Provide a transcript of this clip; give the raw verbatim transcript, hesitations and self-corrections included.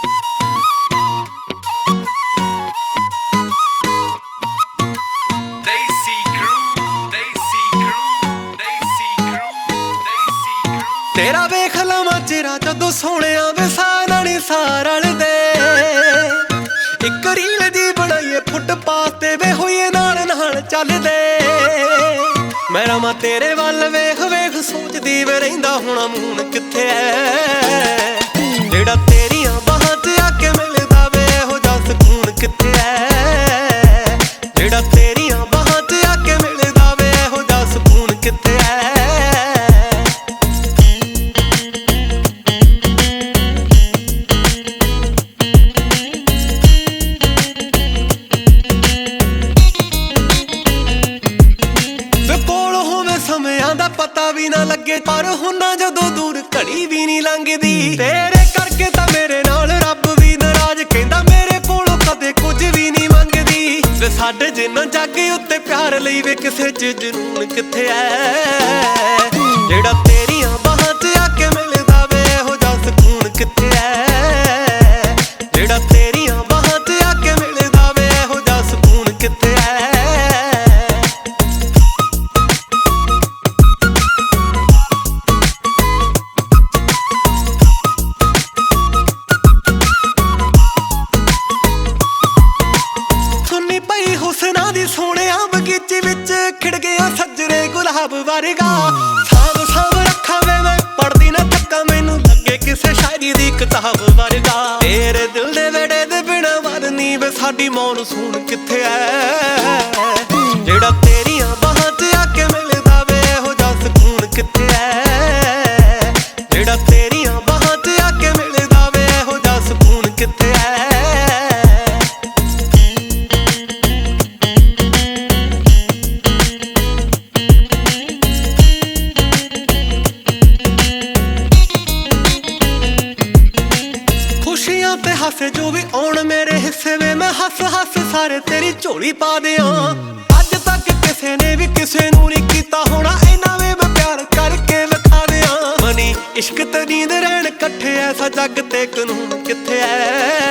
तेरा वेख लवां चेहरा जदों सोहणिया वे सारा नी सार रलदे इक रील दी बनाईए फुटपाथ ते वे होईए नाल नाल चलदे मैं रवां तेरे वल वेख वेख सोचदी वे रहिंदा होणा मून कित्थे ऐ जेड़ा तेरियां बाहां च आके मिलदा वे हो जा सकून कित्थे ऐ जेड़ा तेरियां बाहां च आके मिलदा वे हो जा सकून कित्थे ऐ पता भी ना लगे पर हुन्ना जदों दूर घड़ी भी नहीं लंघदी तेरे करके तां मेरे नाल रब भी नाराज कहंदा मेरे कोलों कदे कुछ भी नहीं मंगदी वे साडे जिन्ना जग उत्ते प्यार लई वे किसे च जुनून कित्थे ऐ जेड़ा तेरियां बाहां च आके मिलदा वे हो जा सकून कित्थे ऐ जेड़ा तेरियां बाहां च आके मिलदा वे हो जा सकून कित्थे ऐ हुसना दी सोहणिया बगीचे विच खिड़ गया सजरे गुलाब वर्गा साब साब रखा वे मैं पढ़दी ना थक्का मैनू लगे किसे शायरी दी किताब वर्गा तेरे दिल दे वेड़े दे बिना वरनी वे साडी मौनसून कित्थे ऐ जेड़ा तेरियां बाहां च आके मिलदा वे हो जा सकून कित्थे ऐ जेड़ा तेरियां बाहां च आके मिलदा वे हो जा सकून कित्थे ऐ हासे जो भी आउण मेरे हिस्से वे मैं हस हस सारे तेरी झोली पा दियां अज तक किसे ने भी किसे नूं नहीं कीता होना इन्ना वे मैं प्यार करके विखा दियां मनी इश्क ते नींद रैण कट्ठे ऐसा जग ते कानून कित्थे ऐ